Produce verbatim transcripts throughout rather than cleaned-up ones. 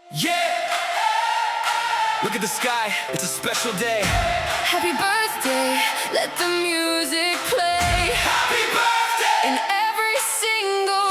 Yeah! Look at the sky, it's a special day. Happy birthday, let the music play. Happy birthday! In every single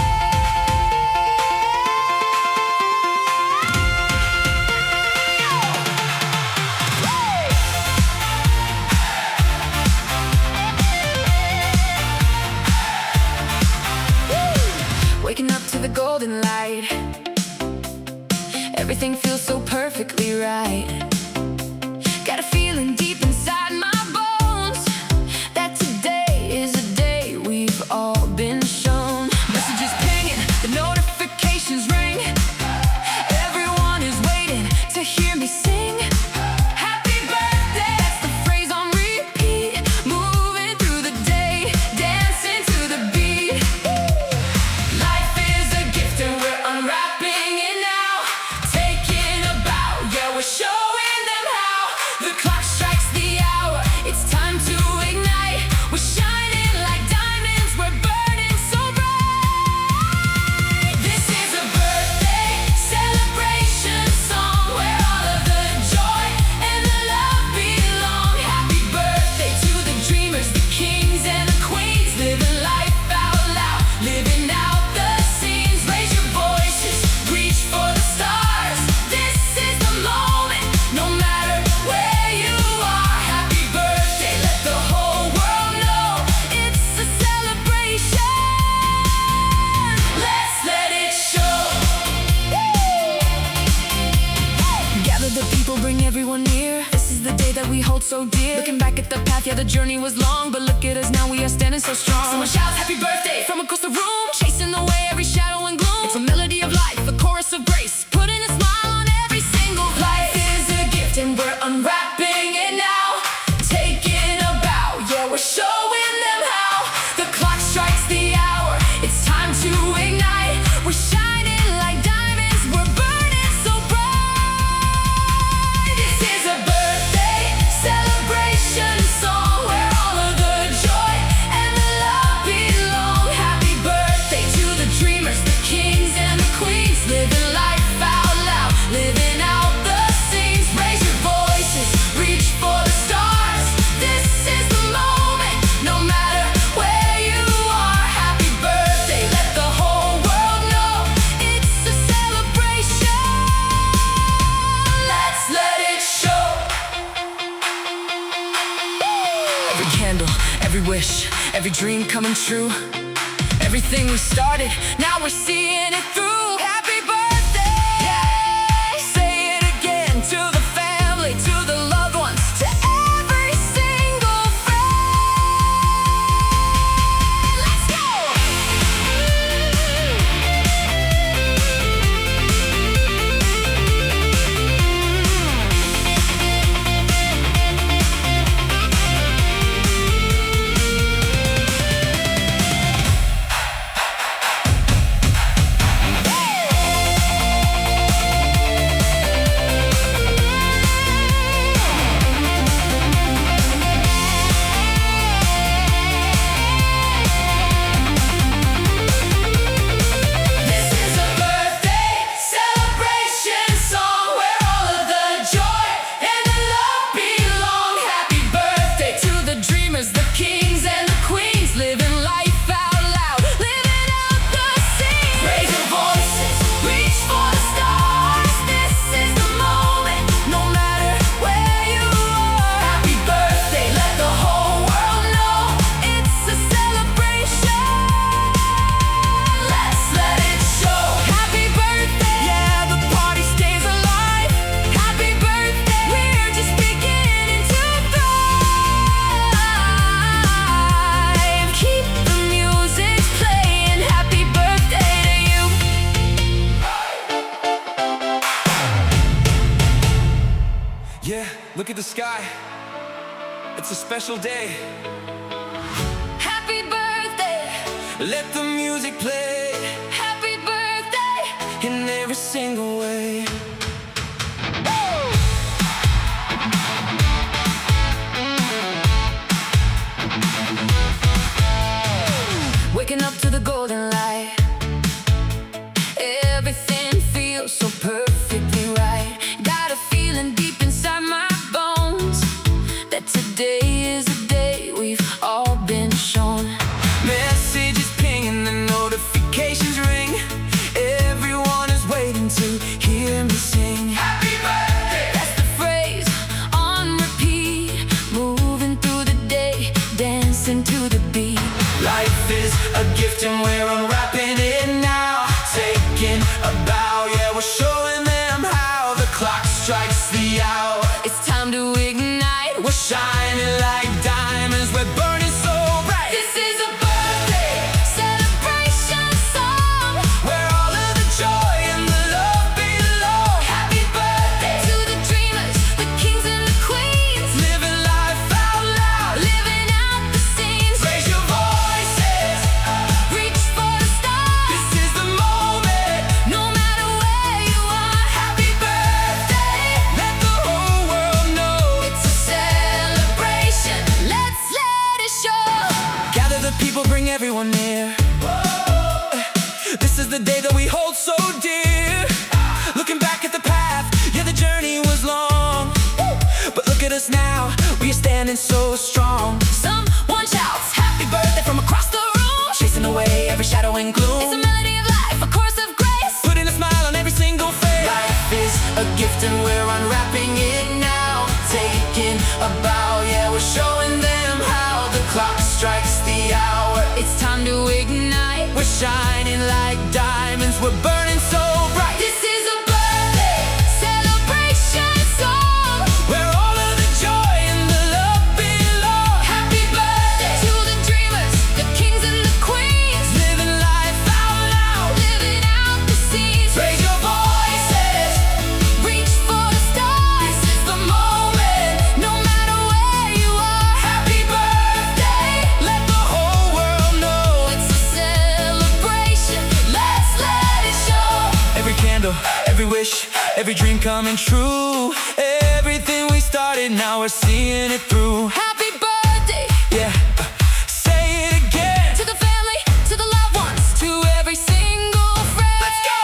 way. Waking up to the golden light, everything feels so perfectly right. Got a feeling deep inside my bones that today is a day we've all been shown. Messages pinging, the notifications ring. Everyone is waiting to hear me sing. Happy birthday, that's the phrase on repeat. Moving through the day, dancing to the beat. Life is a gift and we're unwrapping it now. Taking a bow, yeah, we're showing them how. The clock strikes the hour, it's time to ignite. We're shining like diamonds, we're burning so bright. This is a birthday celebration song where all of the joy and the love belong. Happy birthday to the dreamers, the kings and the queens, living life out loud, living out the scenes. Raise your voices, reach for the stars. This is the moment, no matter where you are. Happy birthday, let the whole world know it's a celebration. Let's let it show. Gather the people, bring everyone near. This is the day that we hold so dear. Looking back at the path, yeah, the journey was long, but look at us now, we are standing so strong. Someone shouts happy birthday from across the room, chasing away every shadow and gloom. It's a melody of life, a chorus of grace, putting a smile on every single face. Life is a gift and we're unwrapping it now. Taking a bow, yeah, we're showing them how. The clock strikes the hour, it's time to ignite. We're shining like diamonds, we're burning so bright. This is a birthday celebration song where all of the joy and the love belong. Happy birthday to the dreamers, the kings and the queens, living life out loud, living out the scenes. Raise your voices, reach for the stars. This is the moment, no matter where you are. Happy birthday, let the whole world know it's a celebration. Let's let it show. Every candle, every wish, every dream coming true. Everything we started, now we're seeing it through. Happy birthday! Say it again to the family, to the loved ones, to every single friend. Let's go! This is a birthday celebration song where all of the joy and the love belong. Happy birthday to the dreamers, the kings and the queens, living life out loud, living out the scenes. Raise your voices, reach for the stars. This is the moment, no matter where you are. Happy birthday, let the whole world know it's a celebration. Let's let it show. Happy birthday, yeah, the party stays alive. Happy birthday, we're just beginning to thrive. Keep the music playing. Happy birthday to you. Yeah, look at the sky, it's a special day. Happy birthday, Let the music play happy birthday. in every single way. Waking up to the golden light, everything feels so perfect. waiting to hear me sing. Happy birthday! That's the phrase on repeat. Moving through the day, dancing to the beat. Life is a gift and we're unwrapping it now. Taking a bow, yeah, we're showing them how. The clock strikes the hour. It's time to ignite. We're shining like diamonds, we're burning so bright. This is a birthday celebration song, where all of the joy and the love belong. Happy birthday to the dreamers, the kings and the queens, Living life out loud, living out the scenes. raise your voices, Reach for the stars. this is the moment. No matter where you are, Happy birthday, let the whole world know. it's a celebration. Let's let it show. Gather the people, bring everyone near. This is the day that we hold so dear. Looking back at the path, yeah, the journey was long, but look at us now, we are standing so strong. Someone shouts happy birthday from across the room. Chasing away every shadow and It's a gloom, melody of life, a chorus of grace. putting a smile on every single face. Life is a gift and we're unwrapping it now. Taking a bow, yeah, we're showing them how. The clock strikes the hour. It's time to ignite. We're shining like diamonds, we're burning so bright. This is a birthday celebration song, Where all of the joy and the love belong. happy birthday to the dreamers, the kings and the queens, Living life out loud, living out the scenes. raise your voices, Reach for the stars. this is the moment. No matter where you are, Happy birthday, let the whole world know. it's a celebration. Let's let it show. Every candle, every wish, every dream coming true. Everything we started, now we're seeing it through. Happy birthday Yeah, uh, say it again. to the family, to the loved ones, to every single friend. Let's go!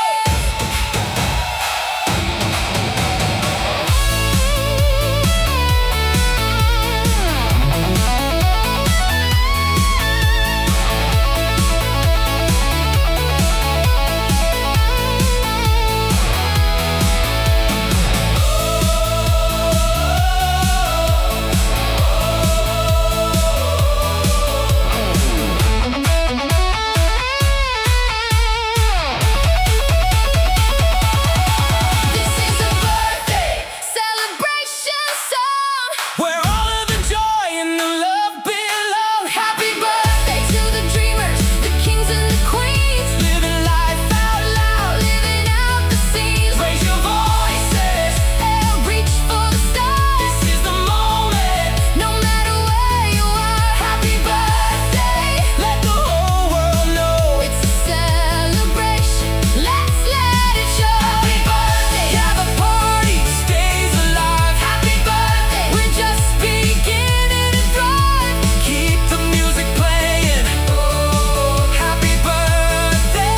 This is a birthday celebration song, Where all of the joy and the love belong. happy birthday to the dreamers, the kings and the queens, Living life out loud, living out the scenes. raise your voices, And reach for the stars. this is the moment. No matter where you are, happy birthday. Let the whole world know. It's a celebration. Let's let it show. Happy birthday. Have a party, stays alive. Happy birthday. We're just beginning to thrive. Keep the music playing. Oh, happy birthday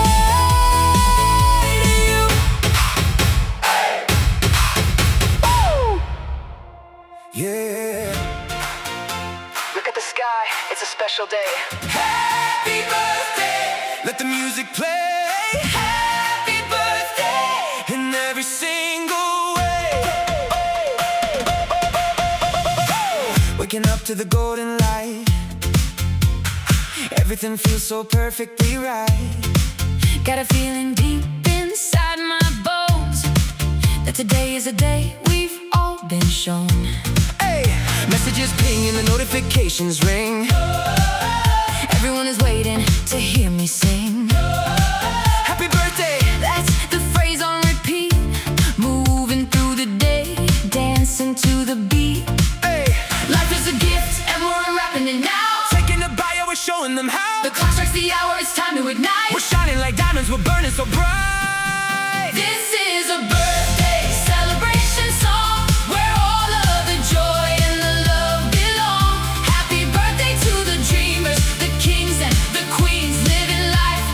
to you. Woo! Yeah. Look at the sky, it's a special day. Happy birthday. Let the music play. Happy birthday in every single way. Waking up to the golden light, everything feels so perfectly right. Got a feeling deep inside my bones that today is a day we've all been shown. Hey, messages ping and the notifications ring. Everyone is waiting to hear me sing. Happy birthday. That's the phrase on repeat. Moving through the day, dancing to the beat. Hey, Life is a gift and we're unwrapping it now. taking a bio, we're showing them how. The clock strikes the hour, it's time to ignite. We're shining like diamonds, we're burning so bright. This is a birthday celebration song, where all of the joy and the love belong. Happy birthday to the dreamers, the kings and the queens, living life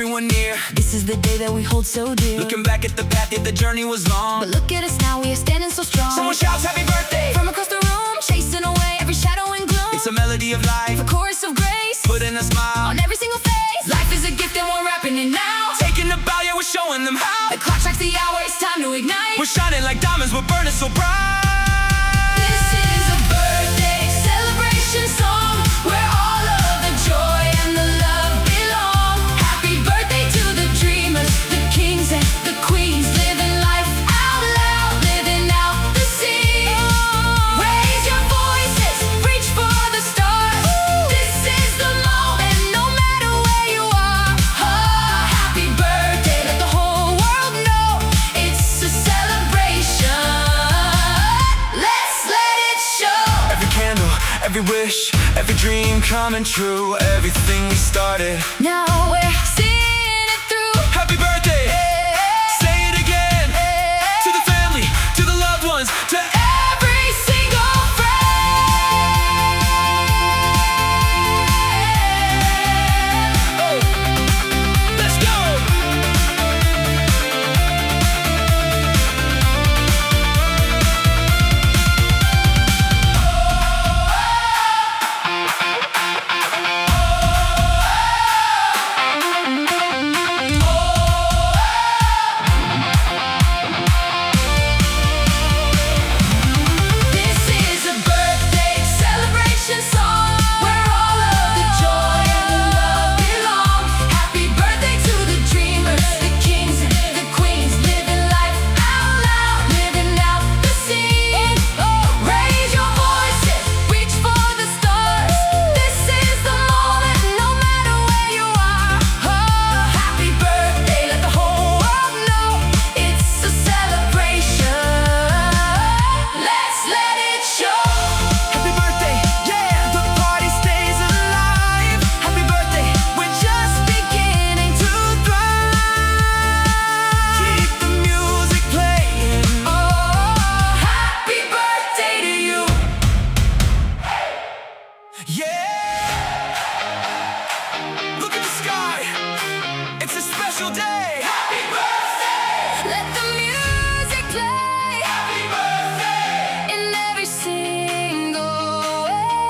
everyone near. This is the day that we hold so dear. Looking back at the path, yet the journey was long. But look at us now, we are standing so strong. Someone shouts happy birthday from across the room, chasing away every shadow and gloom. It's a melody of life, a chorus of grace, putting a smile on every single face. Life is a gift and we're wrapping it now. Taking the bow, yeah, we're showing them how. The clock strikes the hour, it's time to ignite. We're shining like diamonds, we're burning so bright. This is a birthday celebration song, where all of the joy and the love belong. Happy birthday to the dreamers, the kings and the queens, living life out loud, living out the scene. Raise your voices, reach for the stars. This is the moment, no matter where you are. Oh, happy birthday, let the whole world know it's a celebration. Let's let it show. Every candle, every wish, every dream coming true. Everything we started, Now we're seeing it through. happy birthday. Say it again. To the family, to the loved ones, to Every single friend. oh. Let's go. This is a birthday celebration song, where all of the joy and the love belong. Happy birthday to the dreamers, the kings and the queens, living life out loud, living out the scene. Raise your voices, reach for the stars. This is the moment, no matter where you are. Oh, happy birthday, let the whole world know it's a celebration. Let's let it show. Happy birthday, yeah, the party stays alive. Happy birthday, We're just beginning to thrive. keep the music playing. Oh, happy birthday to you. Yeah, look at the sky, it's a special day. Happy birthday, Let the music play happy birthday. in every single way.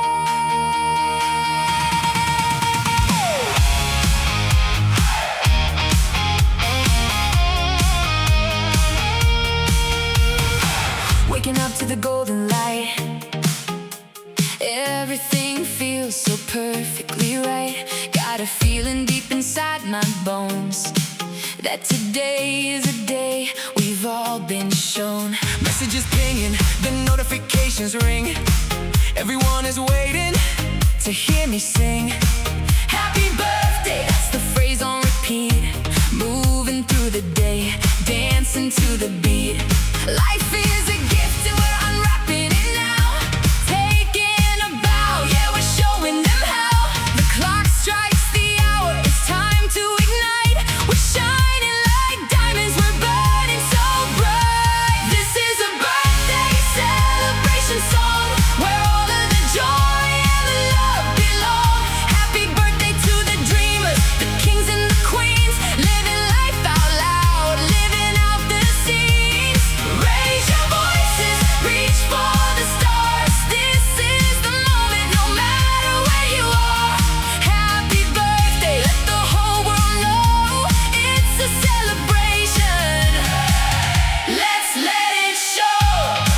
Waking up to the golden light, everything feels so perfectly right. Got a feeling deep inside my bones that today is a day we've all been shown. Messages pinging, the notifications ring. Everyone is waiting To hear me sing happy birthday, that's the phrase on repeat. Moving through the day, dancing to the beat. Life is a gift and we're unwrapping it now. Taking a bow, yeah, we're showing them how. The clock strikes the hour, it's time to ignite. We're shining like diamonds, we're burning so bright. This is a birthday celebration song, where all of the joy and the love belong. Happy birthday to the dreamers, the kings and the queens, living life out loud, living out the scenes. Raise your voices, reach for the stars. This is the moment, no matter where you are. Happy birthday, let the whole world know it's a celebration. Let's let it show.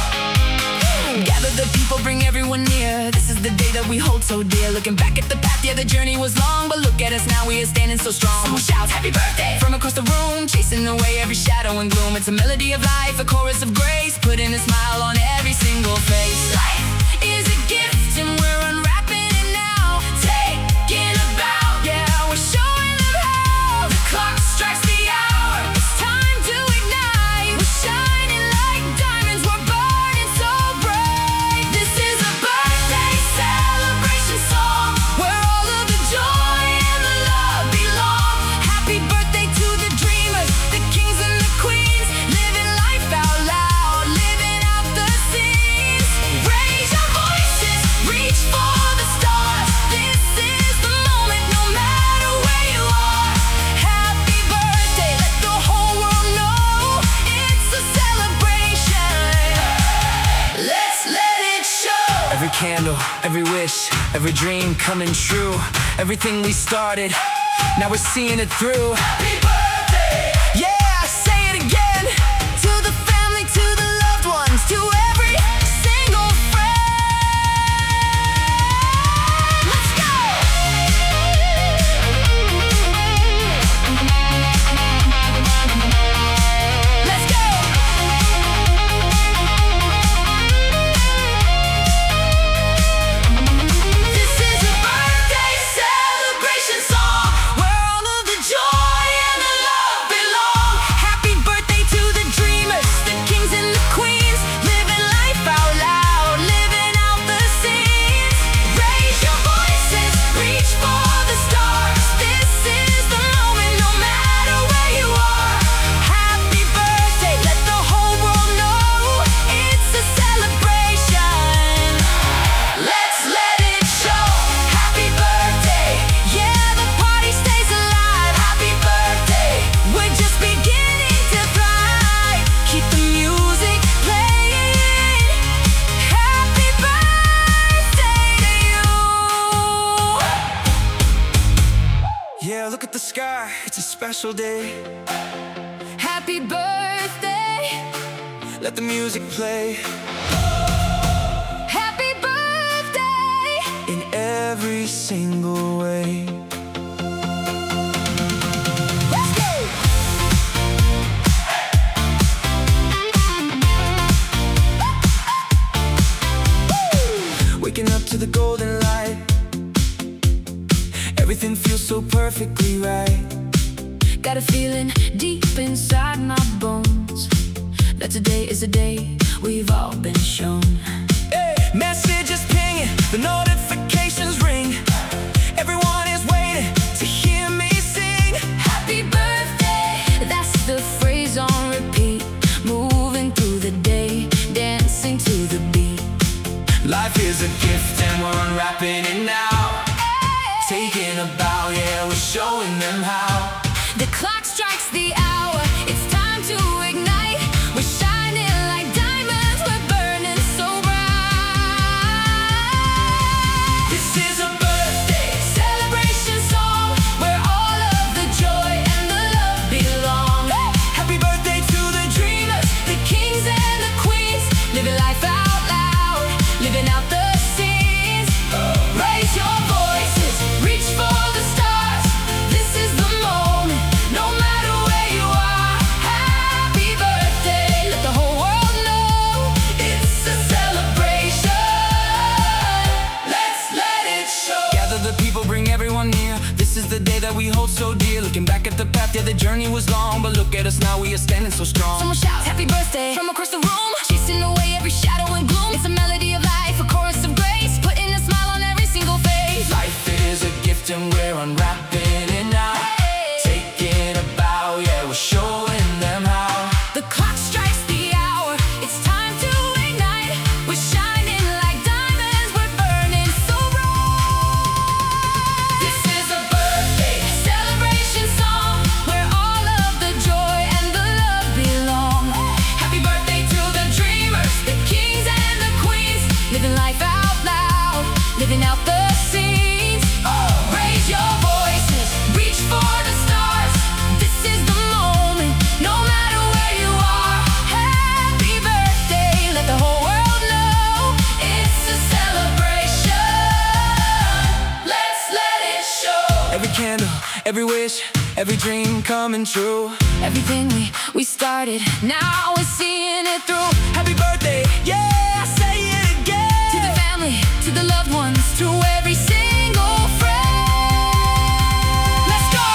Gather the people, bring everyone near. This is the day that we hold so dear. Looking back at the path, yeah, the journey was long, but look at us now, we are standing so strong. Someone shouts happy birthday from across the room, chasing away every shadow and gloom. It's a melody of life, a chorus of grace, putting a smile on every single face. Life is a gift and we're unwrapping it now. Taking a bow, yeah, we're showing them how. The clock strikes the hour, it's time to ignite. We're shining like diamonds, we're burning so bright. This is a birthday celebration song, where all of the joy and the love belong. Happy birthday to the dreamers, the kings and the queens, living life out loud, living out the scenes. Raise wish, every dream coming true. Everything we started, now we're seeing it through. Happy birthday! Yeah, say it again. To the family, to the loved ones, to every single friend. Let's go! Let's go! This is a birthday celebration song where all of the joy and the love belong. Happy birthday to the dreamers, the kings and the queens, living life out loud, living out the scenes. Raise your voices, reach for the stars. This is the moment, no matter where you are. Happy birthday, let the whole world know it's a celebration. Let's let it show. Happy birthday, yeah, the party stays alive. Happy birthday, we're just beginning to thrive. Keep the music playing. Happy birthday to you. Yeah, look at the sky, it's a special day. Happy birthday. Let the music play Happy birthday. in every single way. Let's go. Waking up to the golden light, everything feels so perfectly right. Got a feeling deep inside my bones that today is a day we've all been shown. Hey, messages pinging, the notifications ring. Everyone is waiting to hear me sing. Happy birthday, that's the phrase on repeat. Moving through the day, dancing to the beat. Life is a gift and we're unwrapping it now. Taking a bow, yeah, we're showing them how. The clock strikes the hour, it's time to ignite. We're shining like diamonds, we're burning so bright. This is a birthday Celebration song where all of the joy and the love belong. Happy birthday to the Dreamers, the kings and the queens, living life out loud, living out the scenes. Raise your voices, reach for the stars. This is the moment, no matter where you are. Happy birthday, let the whole world know it's a celebration. Let's let it show. Gather the people, bring everyone near. This is the day that we hold so dear. Looking back at the path, yeah, the journey was long, but look at us now, we are standing so strong. Someone shouts happy birthday from across the room, chasing away every shadow and gloom. It's a melody of life, a chorus of grace, putting a smile on every single face. Life is a gift and we're unwrapping it now. Taking a bow, yeah, we're showing them how. The clock strikes the hour, it's time to ignite. We're shining like diamonds, we're burning so bright. This is a birthday celebration song where all of the joy and the love belong. Happy birthday to the dreamers, the kings and the queens, living life out loud, living out the scenes. Raise your voices, reach for the stars. This is the moment, no matter where you are. Happy birthday, let the whole world know it's a celebration. Let's let it show. Every candle, every wish, every dream coming true. Everything we, we started, now we're seeing it through. Happy birthday, yeah, say it again. To the family, to the loved ones, to every single friend. Let's go!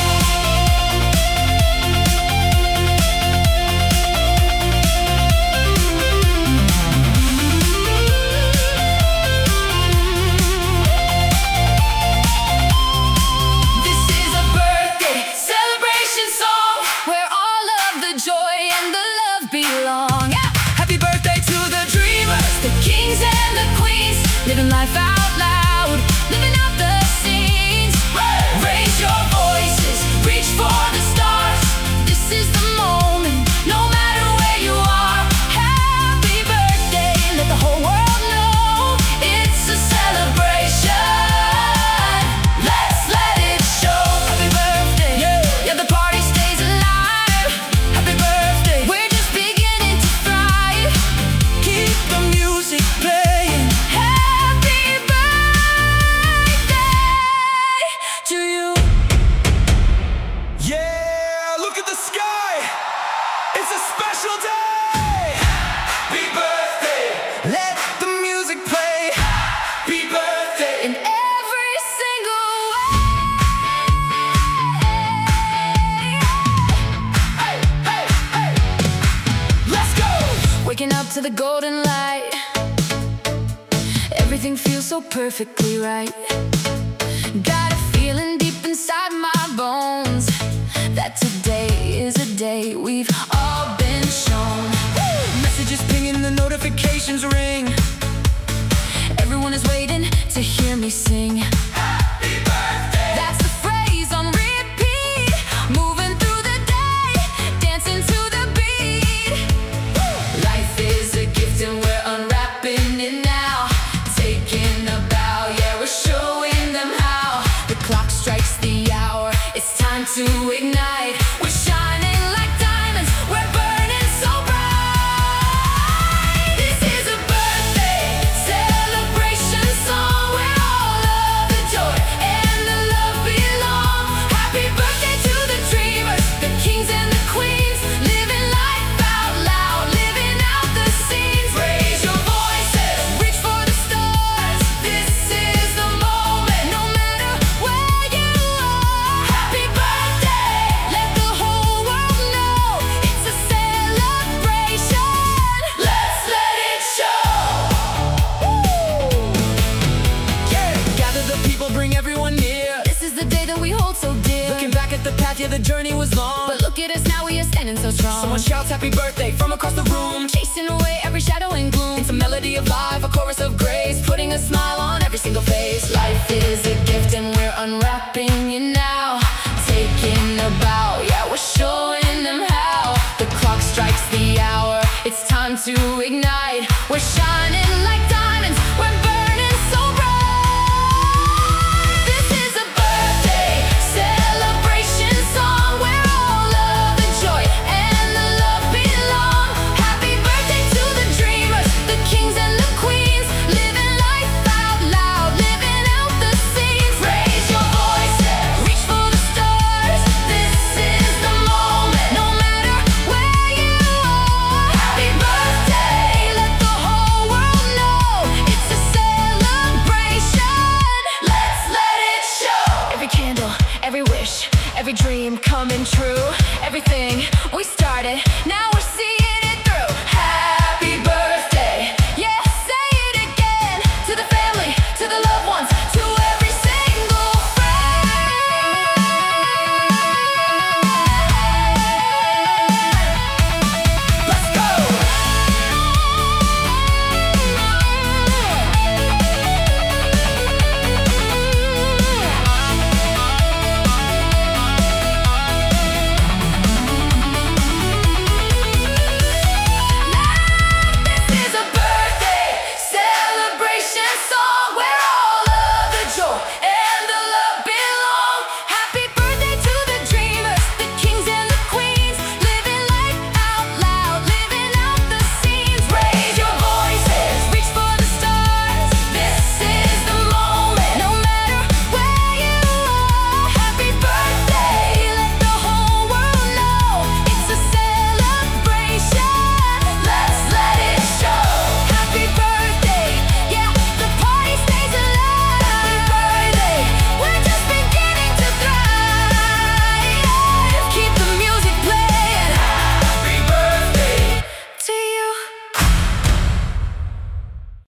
This is a birthday celebration song where all of the joy and the love belong. Happy birthday to the dream. the golden light. Everything feels so perfectly right. Got a feeling deep inside my bones that today is a day we've all been shown. Messages pinging, the notifications ring. Everyone is waiting to hear me sing. Happy birthday! That's the phrase on repeat, moving through the day, dancing to the beat. Life is a gift and we're unwrapping it now. Taking a bow, yeah, we're showing them how. The clock strikes the hour, it's time to ignite. We're shining like diamonds, we're burning so bright. This is a birthday celebration song where all of the joy and the love belong. Happy birthday to the dreamers, the kings and the queens, living life out loud, living out the scenes. Raise your voices, reach for the stars. This is the moment, no matter where you are. Happy birthday, let the whole world know it's a celebration. Let's let it show. Yeah! Gather the people, bring everyone near. This is the day that we hold so dear. Looking back at the path, yeah, the journey was long. But look at us now, we are standing so strong. Someone shouts happy birthday from across the room. Chasing away every shadow and gloom. It's a melody of life, a chorus of grace, Putting a smile on every single face. Life is a gift and we're unwrapping it now. Taking a bow, yeah, we're showing them how. The clock strikes the hour, it's time to ignite. We're shining like diamonds, we're burning so bright. This is a birthday celebration song where all of the joy and the love belong. Happy birthday to the dreamers, the kings and the queens, living life out loud, living out the scenes. Raise your voices, reach for the stars. This is the moment, no matter where you are. Happy birthday, let the whole world know it's a celebration. Let's let it show. Every candle, every wish, every dream coming true. Everything we started, now